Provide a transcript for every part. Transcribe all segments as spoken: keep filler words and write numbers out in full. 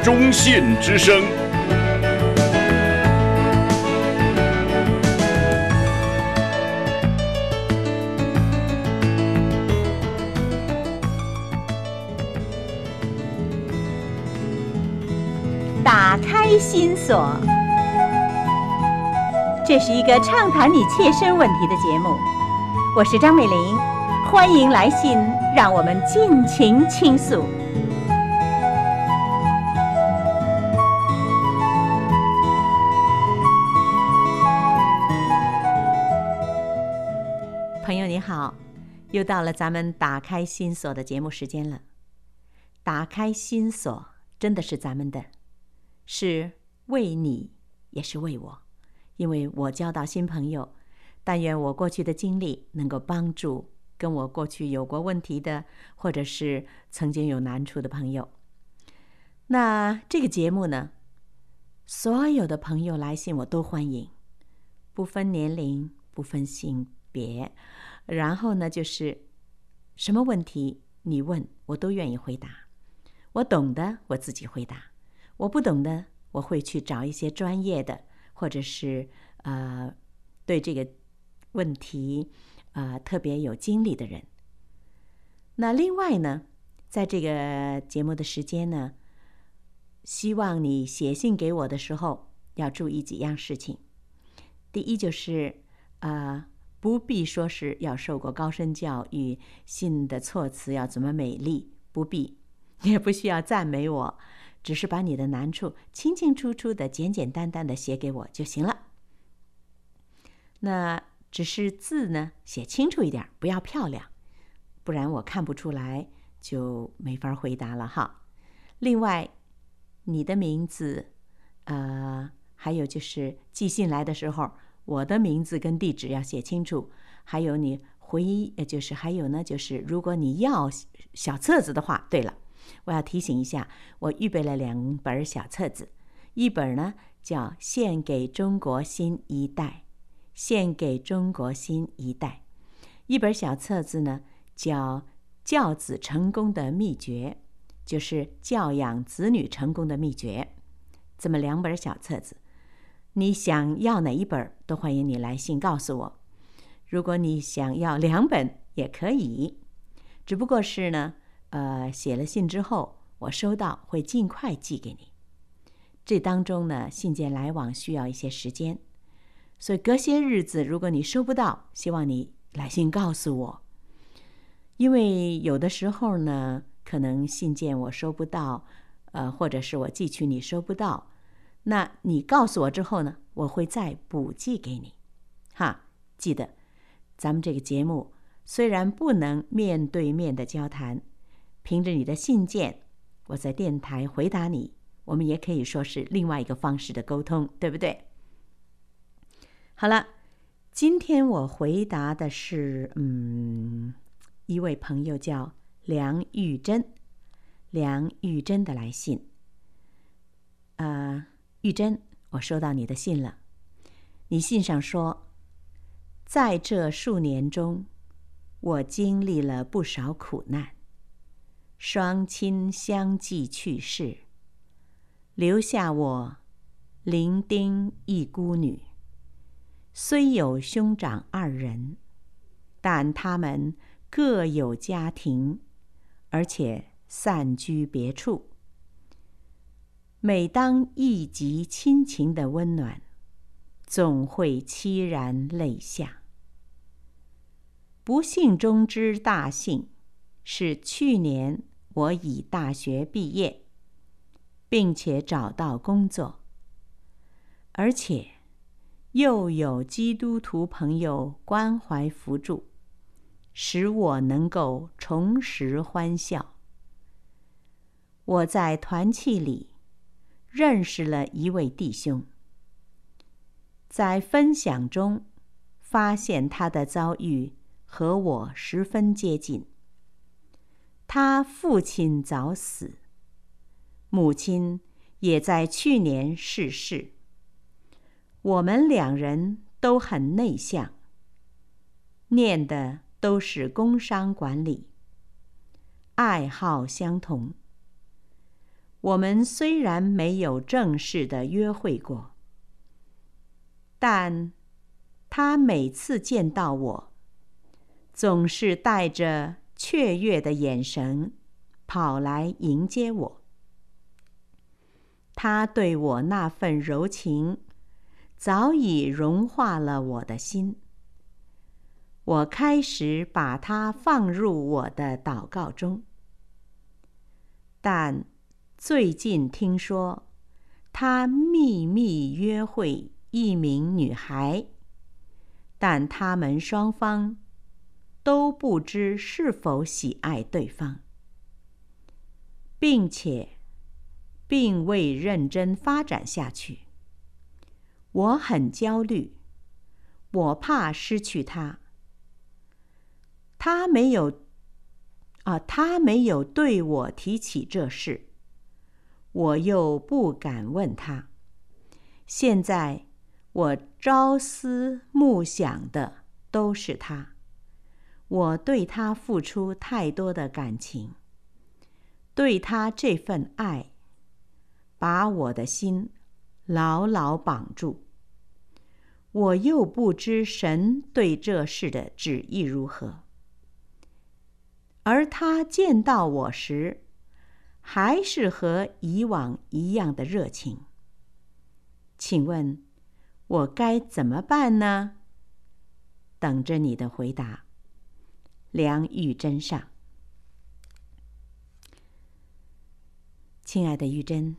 中信之声。 打开心锁，这是一个畅谈你切身问题的节目。我是张美玲，欢迎来信，让我们尽情倾诉。朋友你好，又到了咱们打开心锁的节目时间了。打开心锁真的是咱们的，是为你，也是为我，因为我交到新朋友，但愿我过去的经历能够帮助跟我过去有过问题的，或者是曾经有难处的朋友。那这个节目呢，所有的朋友来信我都欢迎，不分年龄，不分性别，然后呢就是什么问题你问我都愿意回答，我懂的我自己回答，我不懂的我会去找一些专业的，或者是呃对这个问题呃特别有经历的人。那另外呢，在这个节目的时间呢，希望你写信给我的时候要注意几样事情。第一就是呃不必说是要受过高深教育，信的措辞要怎么美丽，不必，也不需要赞美我，只是把你的难处清清楚楚的简简单单的写给我就行了。那只是字呢写清楚一点，不要漂亮，不然我看不出来就没法回答了哈。另外你的名字呃，还有就是寄信来的时候我的名字跟地址要写清楚，还有你回就是还有呢就是如果你要小册子的话，对了，我要提醒一下，我预备了两本小册子，一本呢叫《献给中国新一代》，献给中国新一代，一本小册子呢叫《教子成功的秘诀》，就是教养子女成功的秘诀。这么两本小册子，你想要哪一本都欢迎你来信告诉我，如果你想要两本也可以，只不过是呢呃，写了信之后我收到会尽快寄给你，这当中呢信件来往需要一些时间，所以隔些日子如果你收不到，希望你来信告诉我，因为有的时候呢可能信件我收不到，呃，或者是我寄去你收不到，那你告诉我之后呢我会再补寄给你哈。记得咱们这个节目虽然不能面对面的交谈，凭着你的信件我在电台回答你，我们也可以说是另外一个方式的沟通，对不对？好了，今天我回答的是嗯，一位朋友叫梁玉珍，梁玉珍的来信。呃，玉珍，我收到你的信了，你信上说，在这数年中我经历了不少苦难，双亲相继去世，留下我伶仃一孤女，虽有兄长二人，但他们各有家庭，而且散居别处。每当忆及亲情的温暖，总会凄然泪下。不幸中之大幸是去年我已大学毕业，并且找到工作，而且又有基督徒朋友关怀扶助，使我能够重拾欢笑。我在团契里认识了一位弟兄，在分享中发现他的遭遇和我十分接近。他父亲早死，母亲也在去年逝世。我们两人都很内向，念的都是工商管理，爱好相同。 我们虽然没有正式的约会过，但他每次见到我，总是带着雀跃的眼神跑来迎接我。他对我那份柔情早已融化了我的心。我开始把它放入我的祷告中。但最近听说他秘密约会一名女孩，但他们双方都不知是否喜爱对方，并且并未认真发展下去。我很焦虑，我怕失去他。他没有啊，他没有对我提起这事，我又不敢问他。现在我朝思暮想的都是他，我对他付出太多的感情，对他这份爱把我的心牢牢绑住。我又不知神对这事的旨意如何，而他见到我时，还是和以往一样的热情。请问我该怎么办呢？等着你的回答。梁玉珍上。亲爱的玉珍，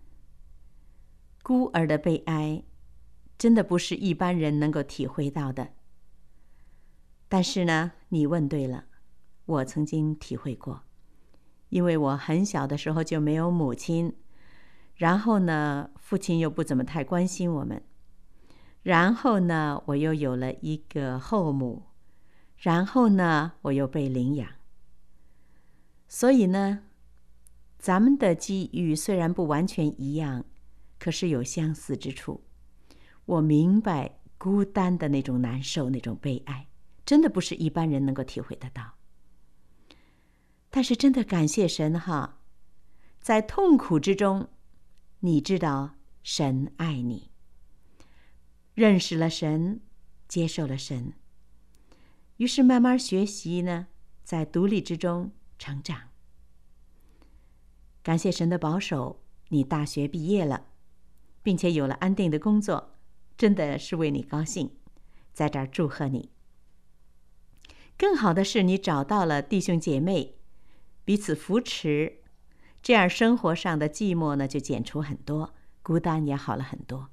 孤儿的悲哀真的不是一般人能够体会到的。但是呢，你问对了，我曾经体会过。因为我很小的时候就没有母亲，然后呢，父亲又不怎么太关心我们，然后呢，我又有了一个后母，然后呢，我又被领养。所以呢，咱们的际遇虽然不完全一样，可是有相似之处。我明白孤单的那种难受，那种悲哀，真的不是一般人能够体会得到。但是真的感谢神哈，在痛苦之中，你知道神爱你，认识了神，接受了神，于是慢慢学习呢，在独立之中成长。感谢神的保守，你大学毕业了，并且有了安定的工作，真的是为你高兴，在这儿祝贺你。更好的是，你找到了弟兄姐妹，彼此扶持，这样生活上的寂寞呢就减除很多，孤单也好了很多。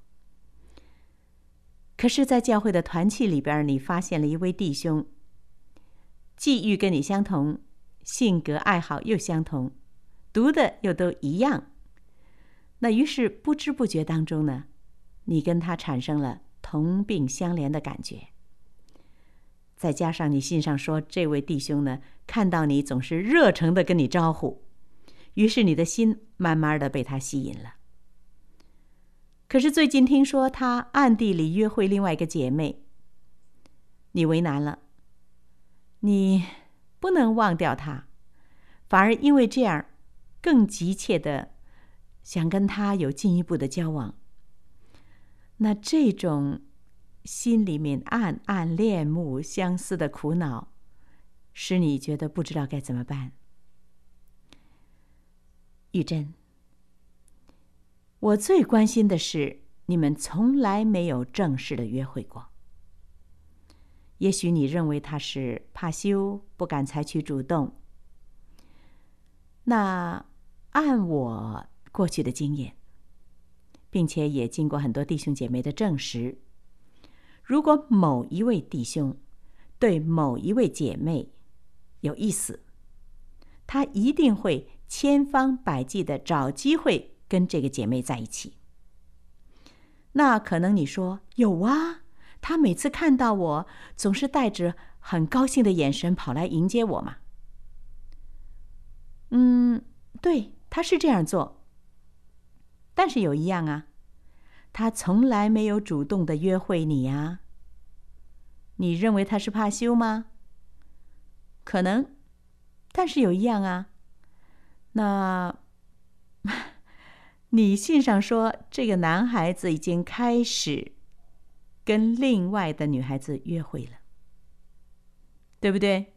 可是在教会的团契里边，你发现了一位弟兄，际遇跟你相同，性格爱好又相同，读的又都一样。那于是不知不觉当中呢，你跟他产生了同病相怜的感觉。再加上你信上说，这位弟兄呢，看到你总是热诚的跟你招呼，于是你的心慢慢的被他吸引了。可是最近听说他暗地里约会另外一个姐妹，你为难了，你不能忘掉他，反而因为这样更急切的想跟他有进一步的交往。那这种心里面暗暗恋慕相思的苦恼，使你觉得不知道该怎么办。玉珍，我最关心的是你们从来没有正式的约会过。也许你认为他是怕羞，不敢采取主动。那按我过去的经验，并且也经过很多弟兄姐妹的证实，如果某一位弟兄对某一位姐妹有意思，他一定会千方百计的找机会跟这个姐妹在一起。那可能你说，有啊，他每次看到我总是带着很高兴的眼神跑来迎接我嘛。嗯，对，他是这样做。但是有一样啊，他从来没有主动的约会你啊。你认为他是怕羞吗？可能，但是有一样啊，那你信上说这个男孩子已经开始跟另外的女孩子约会了，对不对？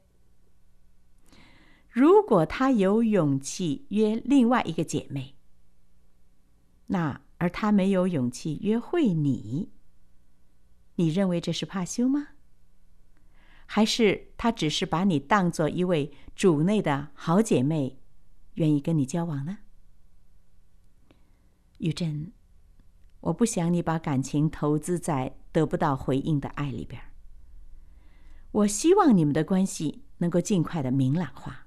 如果他有勇气约另外一个姐妹，那而他没有勇气约会你，你认为这是怕羞吗？还是他只是把你当作一位主内的好姐妹，愿意跟你交往呢？玉珍，我不想你把感情投资在得不到回应的爱里边。我希望你们的关系能够尽快的明朗化。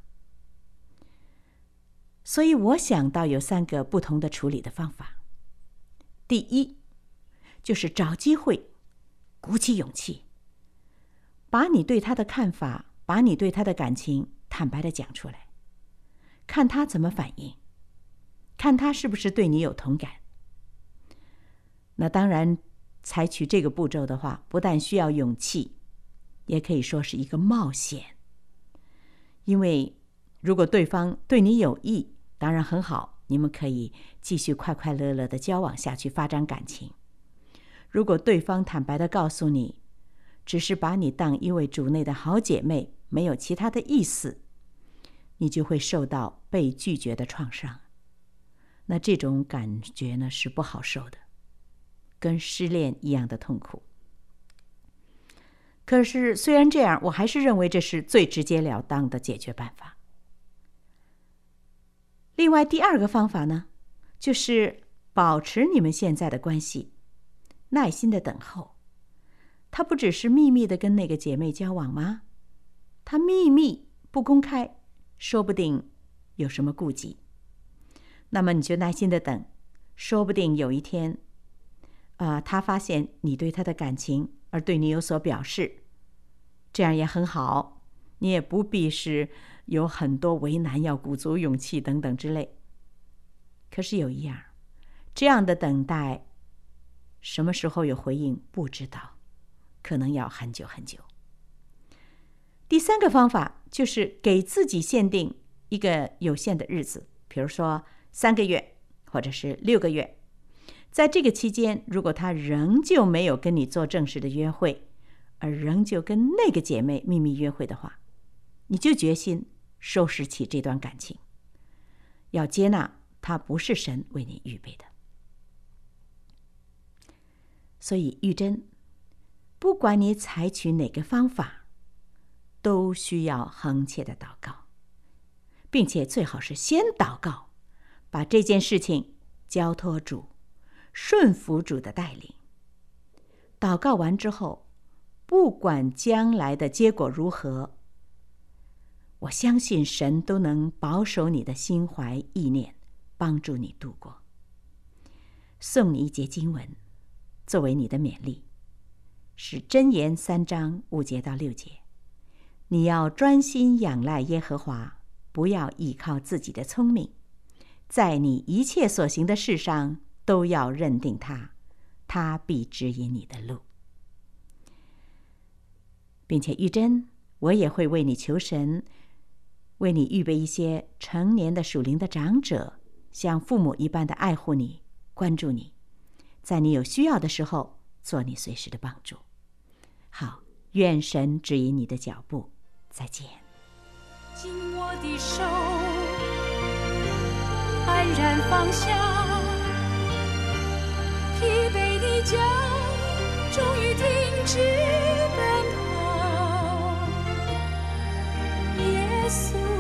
所以我想到有三个不同的处理的方法。第一，就是找机会，鼓起勇气，把你对他的看法，把你对他的感情坦白的讲出来，看他怎么反应，看他是不是对你有同感。那当然，采取这个步骤的话，不但需要勇气，也可以说是一个冒险。因为如果对方对你有意，当然很好，你们可以继续快快乐乐的交往下去，发展感情。如果对方坦白的告诉你，只是把你当一位主内的好姐妹，没有其他的意思，你就会受到被拒绝的创伤。那这种感觉呢，是不好受的，跟失恋一样的痛苦。可是虽然这样，我还是认为这是最直截了当的解决办法。另外第二个方法呢，就是保持你们现在的关系，耐心的等候。他不只是秘密的跟那个姐妹交往吗？他秘密不公开，说不定有什么顾忌。那么你就耐心的等，说不定有一天啊、呃，他发现你对他的感情而对你有所表示，这样也很好，你也不必是有很多为难，要鼓足勇气等等之类。可是有一样，这样的等待什么时候有回应不知道，可能要很久很久。第三个方法就是给自己限定一个有限的日子，比如说三个月或者是六个月。在这个期间，如果他仍旧没有跟你做正式的约会，而仍旧跟那个姐妹秘密约会的话，你就决心收拾起这段感情，要接纳它不是神为你预备的。所以玉珍，不管你采取哪个方法，都需要恒切的祷告，并且最好是先祷告，把这件事情交托主，顺服主的带领。祷告完之后，不管将来的结果如何，我相信神都能保守你的心怀意念，帮助你度过。送你一节经文作为你的勉励，是箴言三章五节到六节。你要专心仰赖耶和华，不要依靠自己的聪明，在你一切所行的事上都要认定他，他必指引你的路。并且玉珍，我也会为你求神，为你预备一些成年的属灵的长者，像父母一般的爱护你，关注你，在你有需要的时候做你随时的帮助。好，愿神指引你的脚步。再见。 紧我的手，安然放下，疲惫的脚终于停止奔跑。耶稣